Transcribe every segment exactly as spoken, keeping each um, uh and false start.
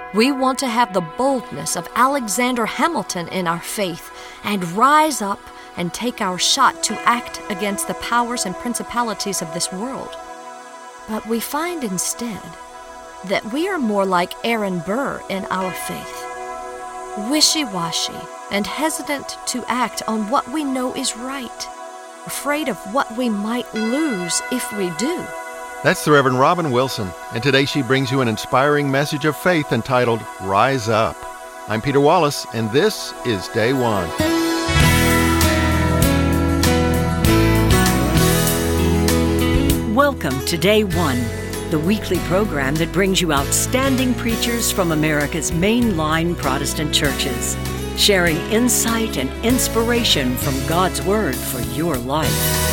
We want to have the boldness of Alexander Hamilton in our faith and rise up and take our shot to act against the powers and principalities of this world. But we find instead that we are more like Aaron Burr in our faith, wishy-washy and hesitant to act on what we know is right, afraid of what we might lose if we do. That's the Reverend Robin Wilson, and today she brings you an inspiring message of faith entitled Rise Up. I'm Peter Wallace, and this is Day One. Welcome to Day One, the weekly program that brings you outstanding preachers from America's mainline Protestant churches, sharing insight and inspiration from God's Word for your life.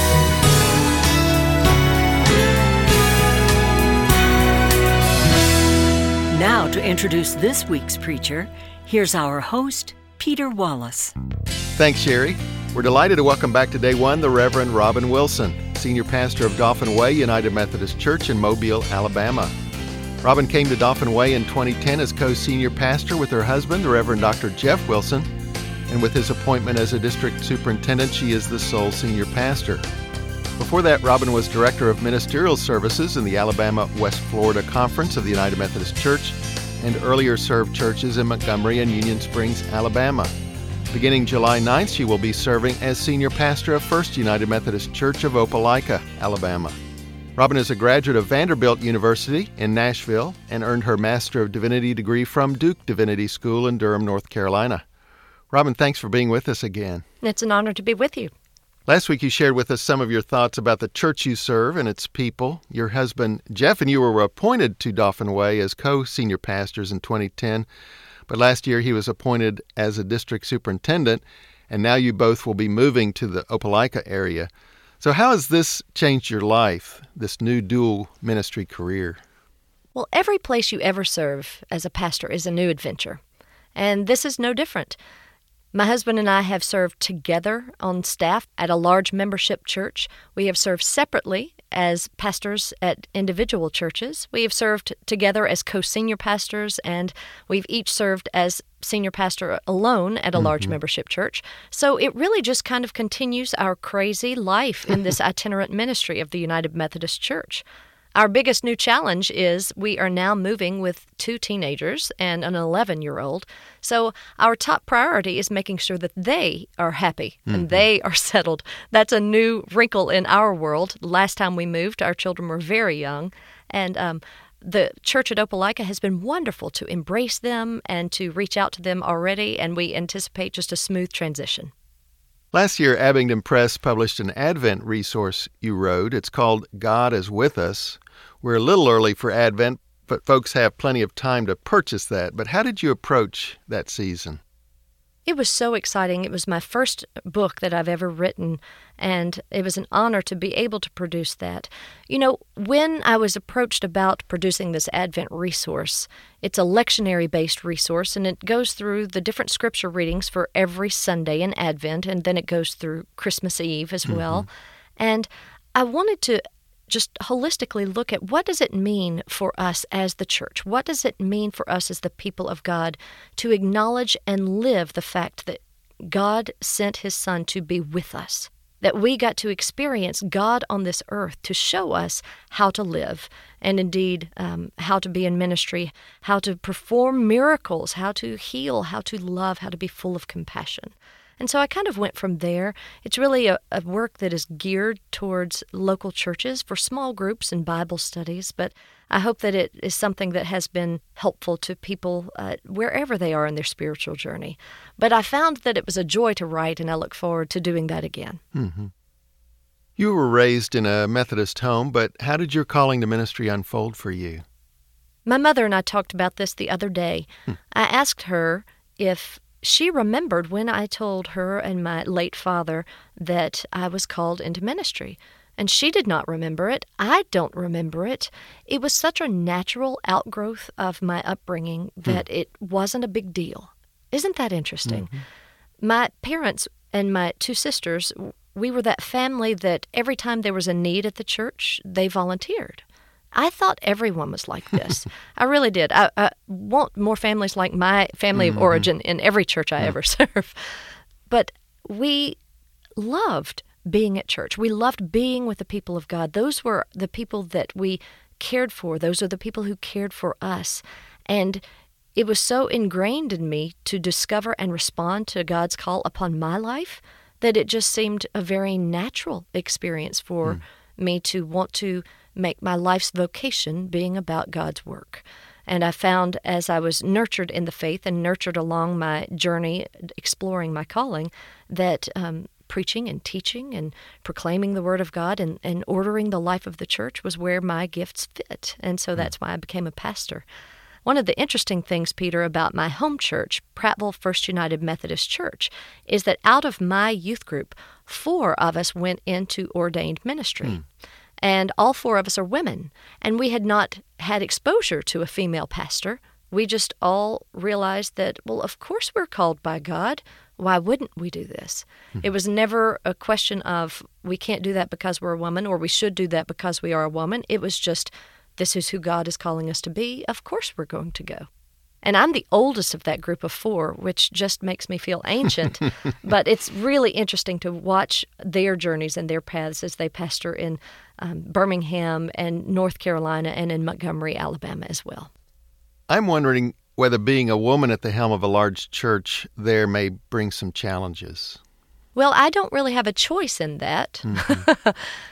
Now, to introduce this week's preacher, here's our host, Peter Wallace. Thanks, Sherry. We're delighted to welcome back to Day One the Reverend Robin Wilson, Senior Pastor of Dauphin Way United Methodist Church in Mobile, Alabama. Robin came to Dauphin Way in twenty ten as co-senior pastor with her husband, the Reverend Doctor Jeff Wilson, and with his appointment as a district superintendent, she is the sole senior pastor. Before that, Robin was Director of Ministerial Services in the Alabama West Florida Conference of the United Methodist Church, and earlier served churches in Montgomery and Union Springs, Alabama. Beginning July ninth, she will be serving as Senior Pastor of First United Methodist Church of Opelika, Alabama. Robin is a graduate of Vanderbilt University in Nashville and earned her Master of Divinity degree from Duke Divinity School in Durham, North Carolina. Robin, thanks for being with us again. It's an honor to be with you. Last week you shared with us some of your thoughts about the church you serve and its people. Your husband, Jeff, and you were appointed to Dauphin Way as co-senior pastors in twenty ten, but last year he was appointed as a district superintendent, and now you both will be moving to the Opelika area. So how has this changed your life, this new dual ministry career? Well, every place you ever serve as a pastor is a new adventure, and this is no different. My husband and I have served together on staff at a large membership church. We have served separately as pastors at individual churches. We have served together as co-senior pastors, and we've each served as senior pastor alone at a large mm-hmm. membership church. So it really just kind of continues our crazy life in this itinerant ministry of the United Methodist Church. Our biggest new challenge is we are now moving with two teenagers and an eleven-year-old. So our top priority is making sure that they are happy mm-hmm. and they are settled. That's a new wrinkle in our world. Last time we moved, our children were very young. And um, the church at Opelika has been wonderful to embrace them and to reach out to them already, and we anticipate just a smooth transition. Last year, Abingdon Press published an Advent resource you wrote. It's called God is With Us. We're a little early for Advent, but folks have plenty of time to purchase that. But how did you approach that season? It was so exciting. It was my first book that I've ever written, and it was an honor to be able to produce that. You know, when I was approached about producing this Advent resource, it's a lectionary-based resource, and it goes through the different scripture readings for every Sunday in Advent, and then it goes through Christmas Eve as well. Mm-hmm. And I wanted to just holistically look at what does it mean for us as the church? What does it mean for us as the people of God to acknowledge and live the fact that God sent His Son to be with us, that we got to experience God on this earth to show us how to live, and indeed um, how to be in ministry, how to perform miracles, how to heal, how to love, how to be full of compassion. And so I kind of went from there. It's really a, a work that is geared towards local churches for small groups and Bible studies, but I hope that it is something that has been helpful to people uh, wherever they are in their spiritual journey. But I found that it was a joy to write, and I look forward to doing that again. Mm-hmm. You were raised in a Methodist home, but how did your calling to ministry unfold for you? My mother and I talked about this the other day. Hmm. I asked her if she remembered when I told her and my late father that I was called into ministry. And she did not remember it. I don't remember it. It was such a natural outgrowth of my upbringing that mm. it wasn't a big deal. Isn't that interesting? Mm-hmm. My parents and my two sisters, we were that family that every time there was a need at the church, they volunteered. I thought everyone was like this. I really did. I, I want more families like my family Mm-hmm. of origin in every church I Yeah. ever serve. But we loved being at church. We loved being with the people of God. Those were the people that we cared for. Those are the people who cared for us. And it was so ingrained in me to discover and respond to God's call upon my life that it just seemed a very natural experience for mm. me to want to make my life's vocation being about God's work. And I found as I was nurtured in the faith and nurtured along my journey exploring my calling that um, preaching and teaching and proclaiming the Word of God and, and ordering the life of the church was where my gifts fit. And so that's why I became a pastor. One of the interesting things, Peter, about my home church, Prattville First United Methodist Church, is that out of my youth group, four of us went into ordained ministry. Mm. And all four of us are women. And we had not had exposure to a female pastor. We just all realized that, well, of course we're called by God. Why wouldn't we do this? Mm. It was never a question of we can't do that because we're a woman or we should do that because we are a woman. It was just, this is who God is calling us to be. Of course we're going to go. And I'm the oldest of that group of four, which just makes me feel ancient. But it's really interesting to watch their journeys and their paths as they pastor in um, Birmingham and North Carolina and in Montgomery, Alabama as well. I'm wondering whether being a woman at the helm of a large church there may bring some challenges. Well, I don't really have a choice in that. Mm-hmm.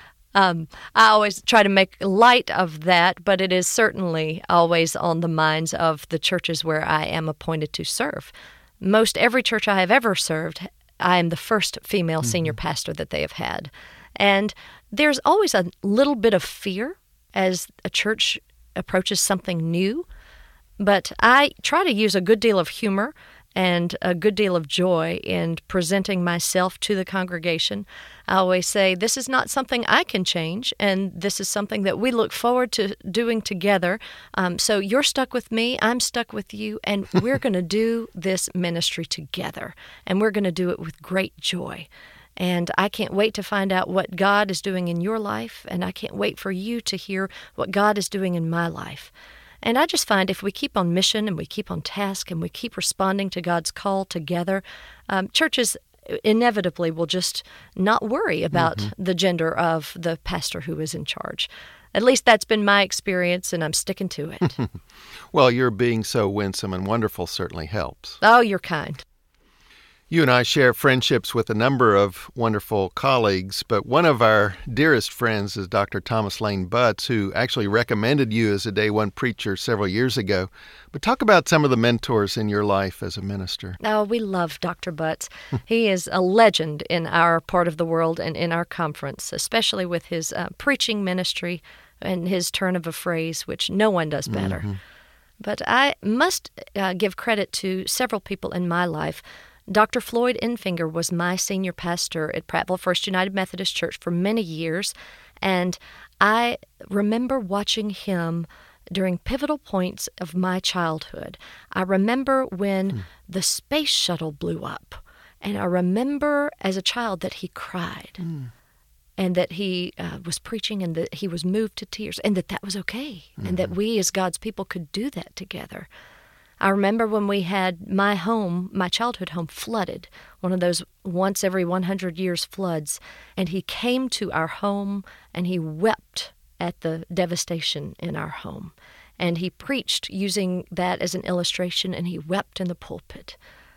Um, I always try to make light of that, but it is certainly always on the minds of the churches where I am appointed to serve. Most every church I have ever served, I am the first female mm-hmm. senior pastor that they have had. And there's always a little bit of fear as a church approaches something new, but I try to use a good deal of humor and a good deal of joy in presenting myself to the congregation. I always say, this is not something I can change, and this is something that we look forward to doing together. Um, so you're stuck with me, I'm stuck with you, and we're going to do this ministry together, and we're going to do it with great joy. And I can't wait to find out what God is doing in your life, and I can't wait for you to hear what God is doing in my life. And I just find if we keep on mission and we keep on task and we keep responding to God's call together, um, churches inevitably will just not worry about mm-hmm. the gender of the pastor who is in charge. At least that's been my experience, and I'm sticking to it. Well, your being so winsome and wonderful certainly helps. Oh, you're kind. You and I share friendships with a number of wonderful colleagues, but one of our dearest friends is Doctor Thomas Lane Butts, who actually recommended you as a Day One preacher several years ago. But talk about some of the mentors in your life as a minister. Oh, we love Doctor Butts. He is a legend in our part of the world and in our conference, especially with his uh, preaching ministry and his turn of a phrase, which no one does better. Mm-hmm. But I must uh, give credit to several people in my life. Doctor Floyd Enfinger was my senior pastor at Prattville First United Methodist Church for many years, and I remember watching him during pivotal points of my childhood. I remember when hmm. the space shuttle blew up, and I remember as a child that he cried, hmm. and that he uh, was preaching, and that he was moved to tears, and that that was okay, mm-hmm. and that we as God's people could do that together. I remember when we had my home, my childhood home, flooded, one of those once every one hundred years floods, and he came to our home and he wept at the devastation in our home. And he preached using that as an illustration, and he wept in the pulpit.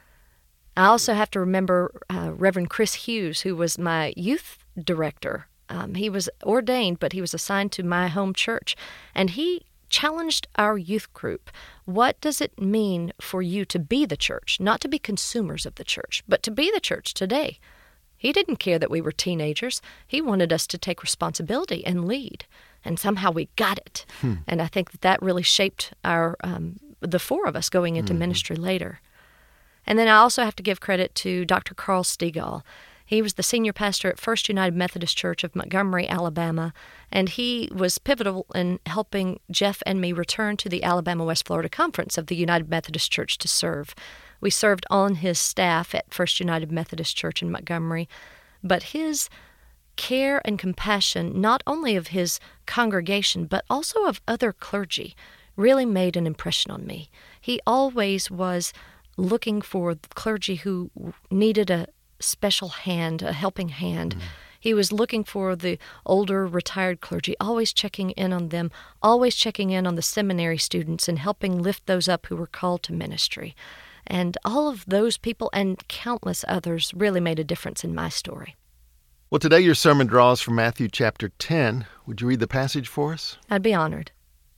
I also have to remember uh, Reverend Chris Hughes, who was my youth director. Um, he was ordained, but he was assigned to my home church, and he challenged our youth group. What does it mean for you to be the church? Not to be consumers of the church, but to be the church today. He didn't care that we were teenagers. He wanted us to take responsibility and lead, and somehow we got it. Hmm. And I think that that really shaped our um, the four of us going into mm-hmm. ministry later. And then I also have to give credit to Doctor Carl Stegall. He was the senior pastor at First United Methodist Church of Montgomery, Alabama, and he was pivotal in helping Jeff and me return to the Alabama-West Florida Conference of the United Methodist Church to serve. We served on his staff at First United Methodist Church in Montgomery, but his care and compassion not only of his congregation but also of other clergy really made an impression on me. He always was looking for the clergy who needed a special hand, a helping hand. Mm. He was looking for the older, retired clergy, always checking in on them, always checking in on the seminary students and helping lift those up who were called to ministry. And all of those people and countless others really made a difference in my story. Well, today your sermon draws from Matthew chapter ten. Would you read the passage for us? I'd be honored.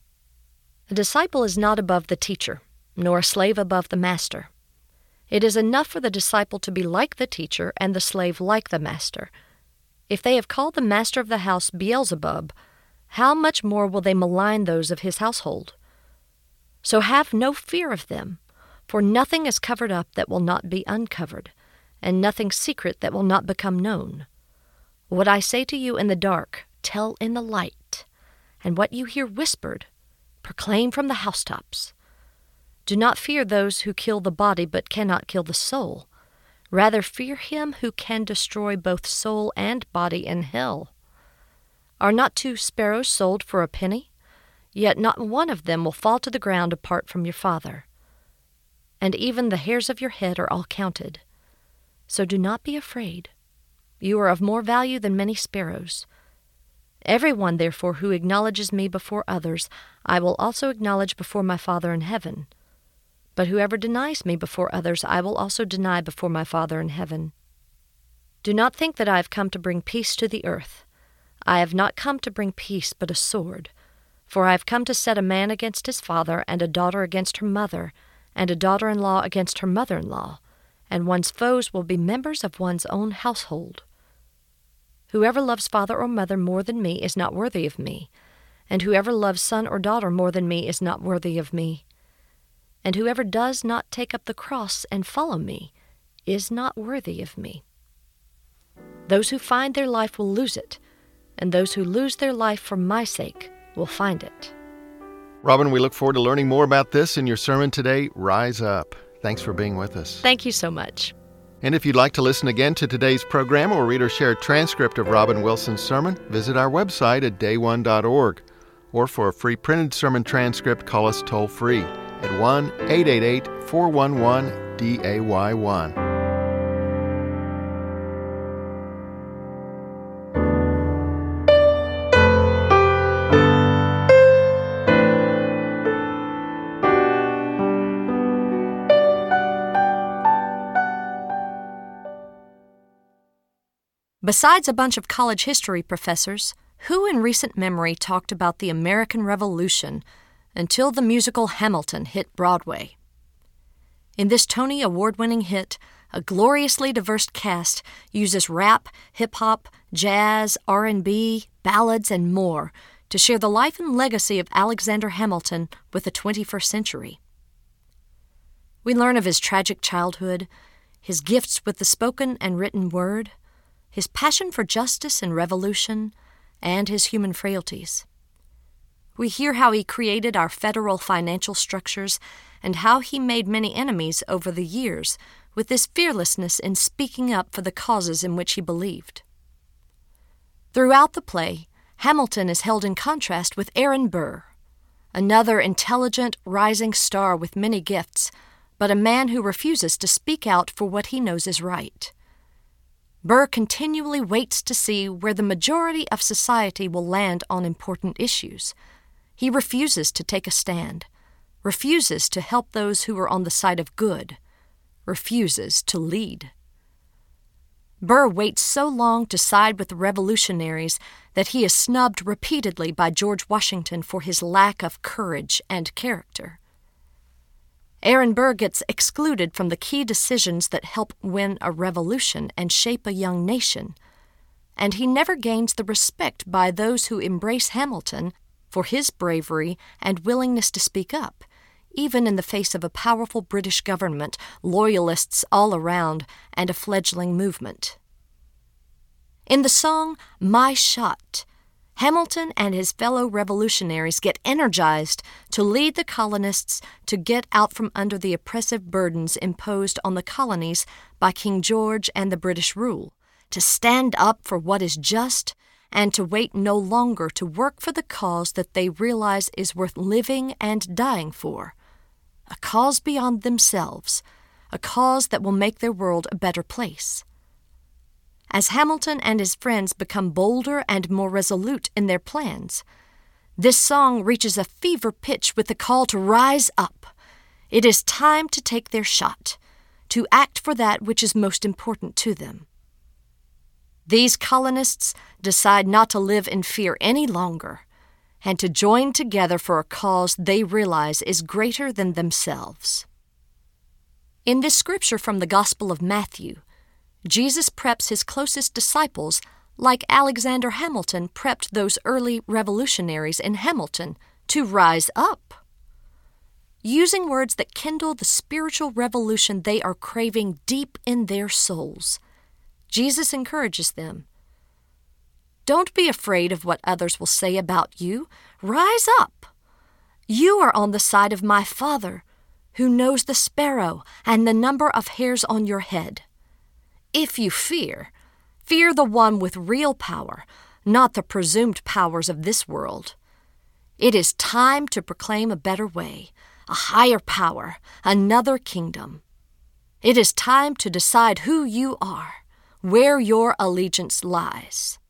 A disciple is not above the teacher, nor a slave above the master. It is enough for the disciple to be like the teacher and the slave like the master. If they have called the master of the house Beelzebub, how much more will they malign those of his household? So have no fear of them, for nothing is covered up that will not be uncovered, and nothing secret that will not become known. What I say to you in the dark, tell in the light, and what you hear whispered, proclaim from the housetops. Do not fear those who kill the body but cannot kill the soul. Rather fear him who can destroy both soul and body in hell. Are not two sparrows sold for a penny? Yet not one of them will fall to the ground apart from your Father. And even the hairs of your head are all counted. So do not be afraid. You are of more value than many sparrows. Everyone, therefore, who acknowledges me before others, I will also acknowledge before my Father in heaven. But whoever denies me before others, I will also deny before my Father in heaven. Do not think that I have come to bring peace to the earth. I have not come to bring peace, but a sword. For I have come to set a man against his father, and a daughter against her mother, and a daughter-in-law against her mother-in-law, and one's foes will be members of one's own household. Whoever loves father or mother more than me is not worthy of me, and whoever loves son or daughter more than me is not worthy of me. And whoever does not take up the cross and follow me is not worthy of me. Those who find their life will lose it, and those who lose their life for my sake will find it. Robin, we look forward to learning more about this in your sermon today, Rise Up. Thanks for being with us. Thank you so much. And if you'd like to listen again to today's program or read or share a transcript of Robin Wilson's sermon, visit our website at day one dot org. Or for a free printed sermon transcript, call us toll-free at one eight eight eight, four one one, D A Y one. Besides a bunch of college history professors, who in recent memory talked about the American Revolution until the musical Hamilton hit Broadway? In this Tony Award-winning hit, a gloriously diverse cast uses rap, hip-hop, jazz, R and B, ballads, and more to share the life and legacy of Alexander Hamilton with the twenty-first century. We learn of his tragic childhood, his gifts with the spoken and written word, his passion for justice and revolution, and his human frailties. We hear how he created our federal financial structures and how he made many enemies over the years with this fearlessness in speaking up for the causes in which he believed. Throughout the play, Hamilton is held in contrast with Aaron Burr, another intelligent, rising star with many gifts, but a man who refuses to speak out for what he knows is right. Burr continually waits to see where the majority of society will land on important issues. He refuses to take a stand, refuses to help those who are on the side of good, refuses to lead. Burr waits so long to side with the revolutionaries that he is snubbed repeatedly by George Washington for his lack of courage and character. Aaron Burr gets excluded from the key decisions that help win a revolution and shape a young nation, and he never gains the respect by those who embrace Hamilton for his bravery and willingness to speak up, even in the face of a powerful British government, loyalists all around, and a fledgling movement. In the song My Shot, Hamilton and his fellow revolutionaries get energized to lead the colonists to get out from under the oppressive burdens imposed on the colonies by King George and the British rule, to stand up for what is just, and to wait no longer to work for the cause that they realize is worth living and dying for, a cause beyond themselves, a cause that will make their world a better place. As Hamilton and his friends become bolder and more resolute in their plans, this song reaches a fever pitch with the call to rise up. It is time to take their shot, to act for that which is most important to them. These colonists decide not to live in fear any longer and to join together for a cause they realize is greater than themselves. In this scripture from the Gospel of Matthew, Jesus preps his closest disciples like Alexander Hamilton prepped those early revolutionaries in Hamilton to rise up. Using words that kindle the spiritual revolution they are craving deep in their souls, Jesus encourages them. Don't be afraid of what others will say about you. Rise up. You are on the side of my Father, who knows the sparrow and the number of hairs on your head. If you fear, fear the one with real power, not the presumed powers of this world. It is time to proclaim a better way, a higher power, another kingdom. It is time to decide who you are, where your allegiance lies.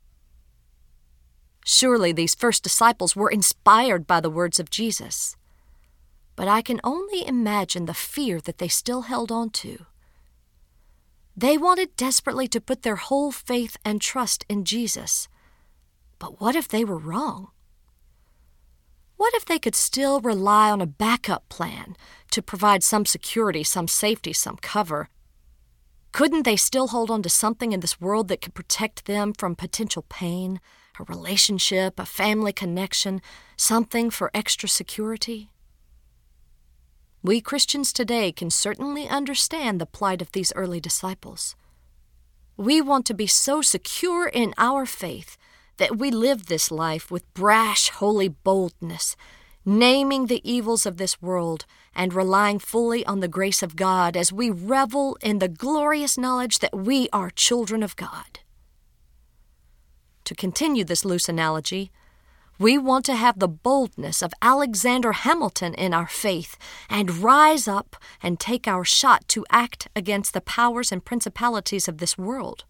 Surely these first disciples were inspired by the words of Jesus, but I can only imagine the fear that they still held on to. They wanted desperately to put their whole faith and trust in Jesus, but what if they were wrong? What if they could still rely on a backup plan to provide some security, some safety, some cover? Couldn't they still hold on to something in this world that could protect them from potential pain, a relationship, a family connection, something for extra security? We Christians today can certainly understand the plight of these early disciples. We want to be so secure in our faith that we live this life with brash, holy boldness, naming the evils of this world and relying fully on the grace of God as we revel in the glorious knowledge that we are children of God. To continue this loose analogy, we want to have the boldness of Alexander Hamilton in our faith and rise up and take our shot to act against the powers and principalities of this world.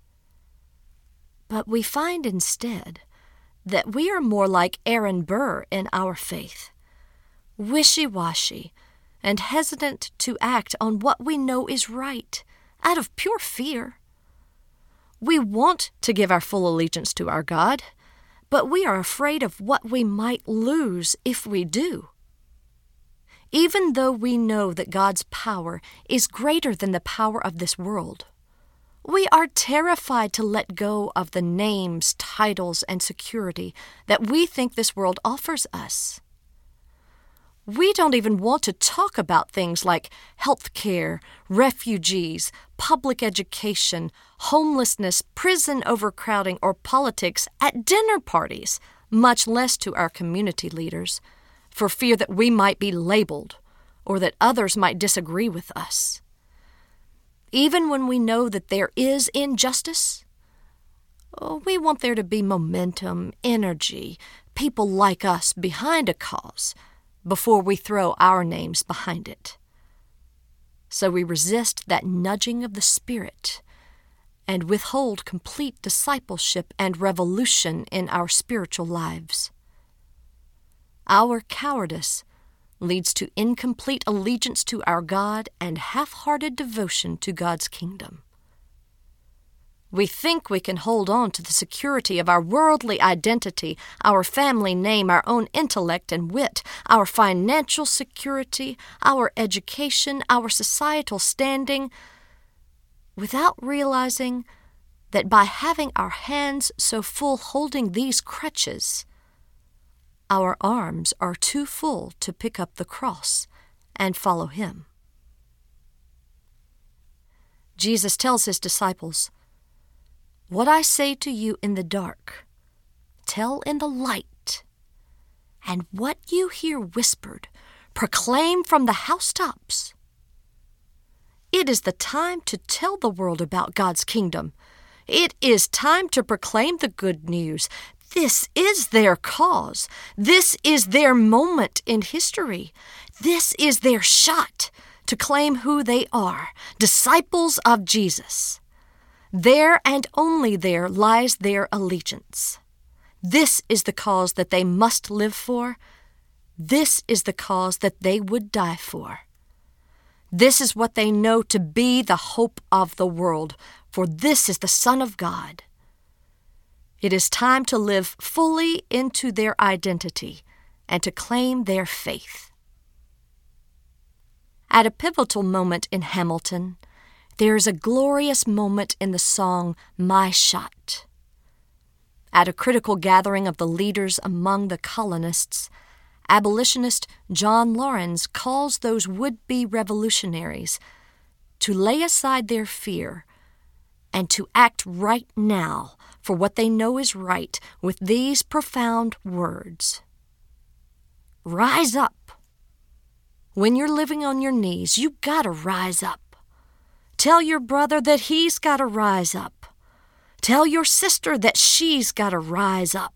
But we find instead that we are more like Aaron Burr in our faith, wishy-washy and hesitant to act on what we know is right out of pure fear. We want to give our full allegiance to our God, but we are afraid of what we might lose if we do. Even though we know that God's power is greater than the power of this world, we are terrified to let go of the names, titles, and security that we think this world offers us. We don't even want to talk about things like health care, refugees, public education, homelessness, prison overcrowding, or politics at dinner parties, much less to our community leaders, for fear that we might be labeled or that others might disagree with us. Even when we know that there is injustice, oh, we want there to be momentum, energy, people like us behind a cause before we throw our names behind it. So we resist that nudging of the Spirit and withhold complete discipleship and revolution in our spiritual lives. Our cowardice leads to incomplete allegiance to our God and half-hearted devotion to God's kingdom. We think we can hold on to the security of our worldly identity, our family name, our own intellect and wit, our financial security, our education, our societal standing, without realizing that by having our hands so full holding these crutches, our arms are too full to pick up the cross and follow Him. Jesus tells His disciples, "What I say to you in the dark, tell in the light, and what you hear whispered, proclaim from the housetops." It is the time to tell the world about God's kingdom. It is time to proclaim the good news. This is their cause. This is their moment in history. This is their shot to claim who they are, disciples of Jesus. There and only there lies their allegiance. This is the cause that they must live for. This is the cause that they would die for. This is what they know to be the hope of the world, for this is the Son of God. It is time to live fully into their identity and to claim their faith. At a pivotal moment in Hamilton, there is a glorious moment in the song, My Shot. At a critical gathering of the leaders among the colonists, abolitionist John Laurens calls those would-be revolutionaries to lay aside their fear and to act right now for what they know is right with these profound words. Rise up. When you're living on your knees, you gotta rise up. Tell your brother that he's gotta rise up. Tell your sister that she's gotta rise up.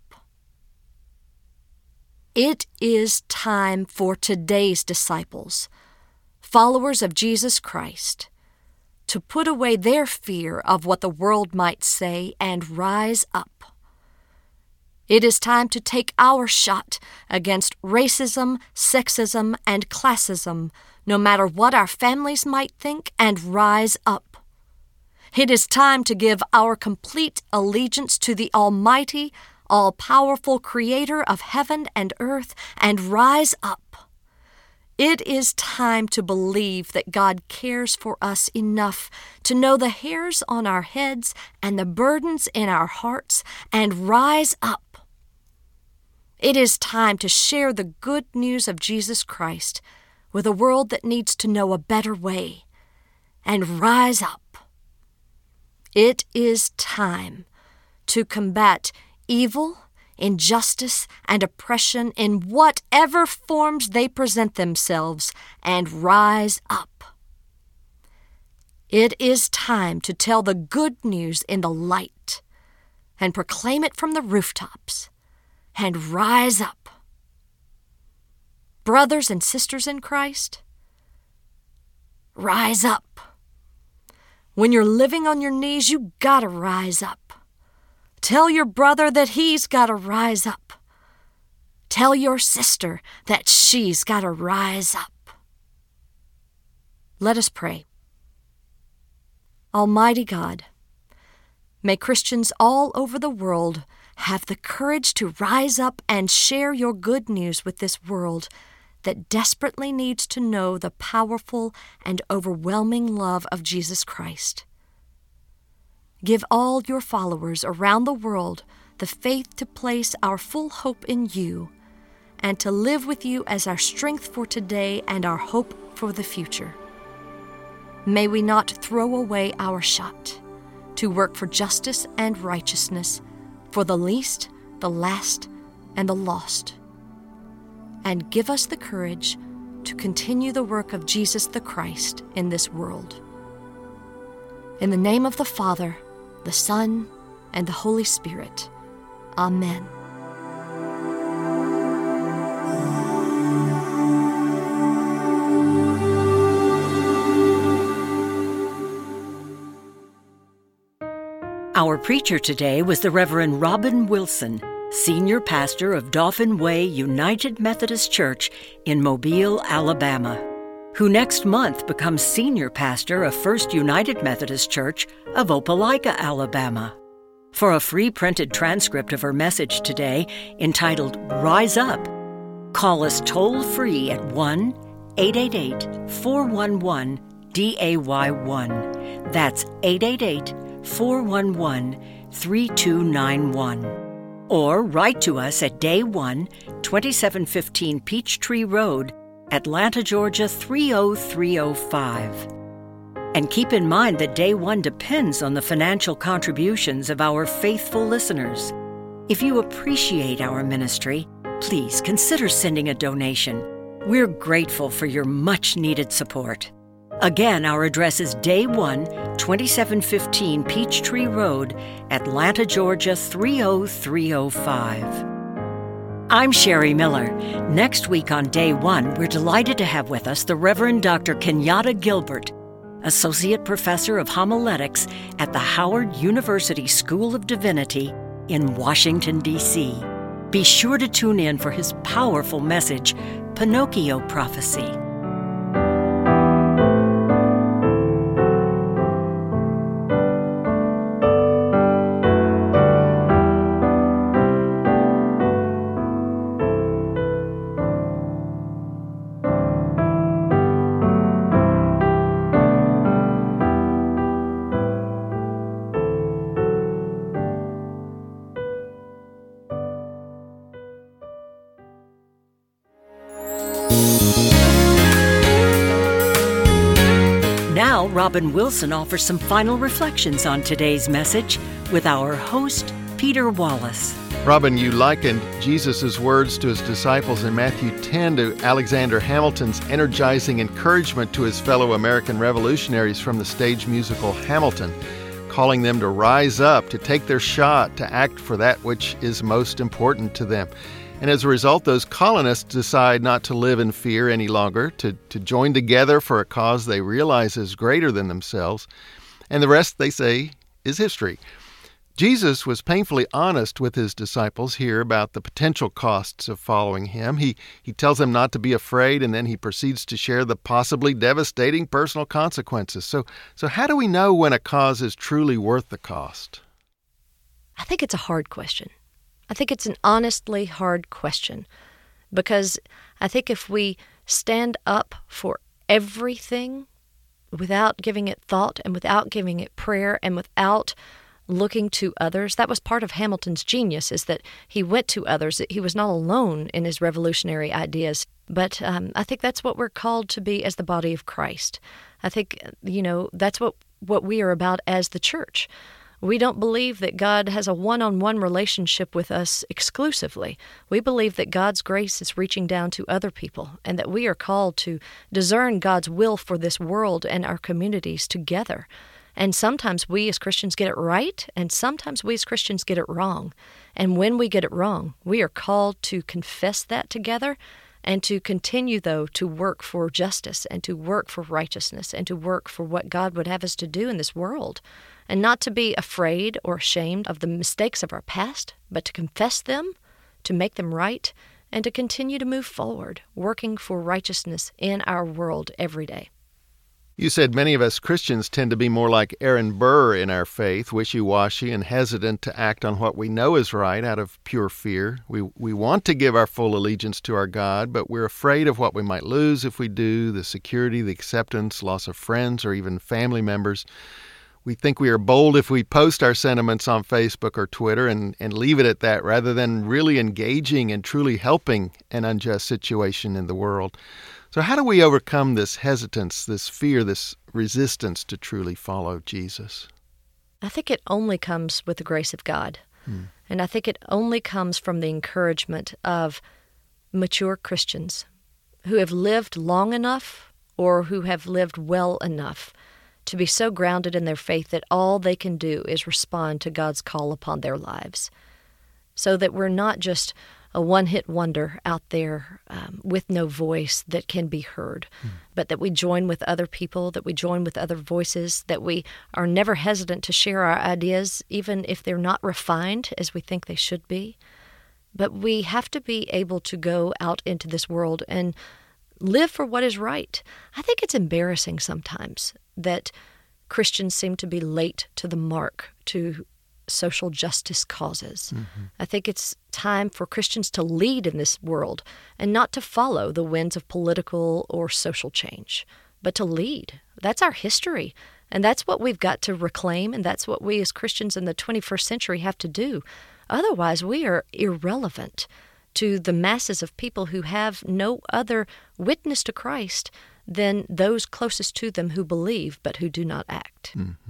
It is time for today's disciples, followers of Jesus Christ, to put away their fear of what the world might say and rise up. It is time to take our shot against racism, sexism, and classism, no matter what our families might think, and rise up. It is time to give our complete allegiance to the Almighty, all-powerful Creator of heaven and earth, and rise up. It is time to believe that God cares for us enough to know the hairs on our heads and the burdens in our hearts, and rise up. It is time to share the good news of Jesus Christ with a world that needs to know a better way, and rise up. It is time to combat evil, injustice, and oppression in whatever forms they present themselves, and rise up. It is time to tell the good news in the light and proclaim it from the rooftops, and rise up. Brothers and sisters in Christ, rise up. When you're living on your knees, you gotta rise up. Tell your brother that he's gotta rise up. Tell your sister that she's gotta rise up. Let us pray. Almighty God, may Christians all over the world have the courage to rise up and share your good news with this world that desperately needs to know the powerful and overwhelming love of Jesus Christ. Give all your followers around the world the faith to place our full hope in you and to live with you as our strength for today and our hope for the future. May we not throw away our shot to work for justice and righteousness for the least, the last, and the lost. And give us the courage to continue the work of Jesus the Christ in this world. In the name of the Father, the Son, and the Holy Spirit. Amen. Our preacher today was the Reverend Robin Wilson, Senior Pastor of Dauphin Way United Methodist Church in Mobile, Alabama, who next month becomes Senior Pastor of First United Methodist Church of Opelika, Alabama. For a free printed transcript of her message today entitled Rise Up, call us toll-free at one eight eight eight, four one one, D A Y one. That's eight eight eight, four one one, three two nine one. Or write to us at Day one, twenty-seven fifteen Peachtree Road, Atlanta, Georgia three oh three oh five. And keep in mind that Day One depends on the financial contributions of our faithful listeners. If you appreciate our ministry, please consider sending a donation. We're grateful for your much-needed support. Again, our address is Day one, twenty-seven fifteen Peachtree Road, Atlanta, Georgia three oh three oh five. I'm Sherry Miller. Next week on Day one, we're delighted to have with us the Reverend Doctor Kenyatta Gilbert, Associate Professor of Homiletics at the Howard University School of Divinity in Washington, D C Be sure to tune in for his powerful message, Pinocchio Prophecy. Now, Robin Wilson offers some final reflections on today's message with our host, Peter Wallace. Robin, you likened Jesus' words to his disciples in Matthew ten to Alexander Hamilton's energizing encouragement to his fellow American revolutionaries from the stage musical Hamilton, calling them to rise up, to take their shot, to act for that which is most important to them. And as a result, those colonists decide not to live in fear any longer, to, to join together for a cause they realize is greater than themselves. And the rest, they say, is history. Jesus was painfully honest with his disciples here about the potential costs of following him. He, he tells them not to be afraid, and then he proceeds to share the possibly devastating personal consequences. So, so how do we know when a cause is truly worth the cost? I think it's a hard question. I think it's an honestly hard question, because I think if we stand up for everything without giving it thought and without giving it prayer and without looking to others, that was part of Hamilton's genius, is that he went to others. He was not alone in his revolutionary ideas. But um, I think that's what we're called to be as the body of Christ. I think, you know, that's what, what we are about as the church. We don't believe that God has a one-on-one relationship with us exclusively. We believe that God's grace is reaching down to other people, and that we are called to discern God's will for this world and our communities together. And sometimes we as Christians get it right, and sometimes we as Christians get it wrong. And when we get it wrong, we are called to confess that together and to continue, though, to work for justice and to work for righteousness and to work for what God would have us to do in this world. And not to be afraid or ashamed of the mistakes of our past, but to confess them, to make them right, and to continue to move forward, working for righteousness in our world every day. You said many of us Christians tend to be more like Aaron Burr in our faith, wishy-washy and hesitant to act on what we know is right out of pure fear. We we want to give our full allegiance to our God, but we're afraid of what we might lose if we do, the security, the acceptance, loss of friends, or even family members. We think we are bold if we post our sentiments on Facebook or Twitter and, and leave it at that, rather than really engaging and truly helping an unjust situation in the world. So how do we overcome this hesitance, this fear, this resistance to truly follow Jesus? I think it only comes with the grace of God. Hmm. And I think it only comes from the encouragement of mature Christians who have lived long enough or who have lived well enough to be so grounded in their faith that all they can do is respond to God's call upon their lives, so that we're not just a one-hit wonder out there um, with no voice that can be heard, mm. but that we join with other people, that we join with other voices, that we are never hesitant to share our ideas, even if they're not refined as we think they should be. But we have to be able to go out into this world and live for what is right. I think it's embarrassing sometimes that Christians seem to be late to the mark to social justice causes. Mm-hmm. I think it's time for Christians to lead in this world and not to follow the winds of political or social change, but to lead. That's our history, and that's what we've got to reclaim, and that's what we as Christians in the twenty-first century have to do. Otherwise, we are irrelevant to the masses of people who have no other witness to Christ than those closest to them who believe but who do not act. Mm-hmm.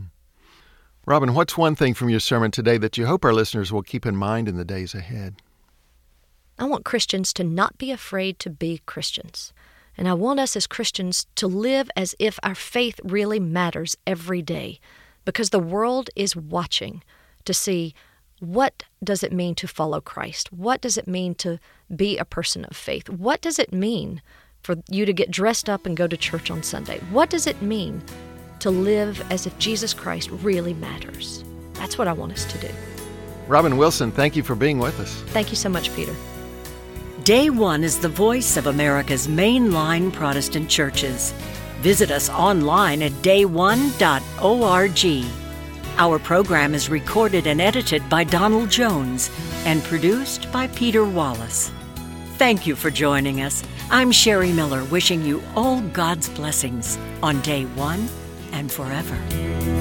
Robin, what's one thing from your sermon today that you hope our listeners will keep in mind in the days ahead? I want Christians to not be afraid to be Christians. And I want us as Christians to live as if our faith really matters every day, because the world is watching to see, what does it mean to follow Christ? What does it mean to be a person of faith? What does it mean for you to get dressed up and go to church on Sunday? What does it mean to live as if Jesus Christ really matters? That's what I want us to do. Robin Wilson, thank you for being with us. Thank you so much, Peter. Day One is the voice of America's mainline Protestant churches. Visit us online at day one dot org. Our program is recorded and edited by Donald Jones and produced by Peter Wallace. Thank you for joining us. I'm Sherry Miller, wishing you all God's blessings on Day One and forever.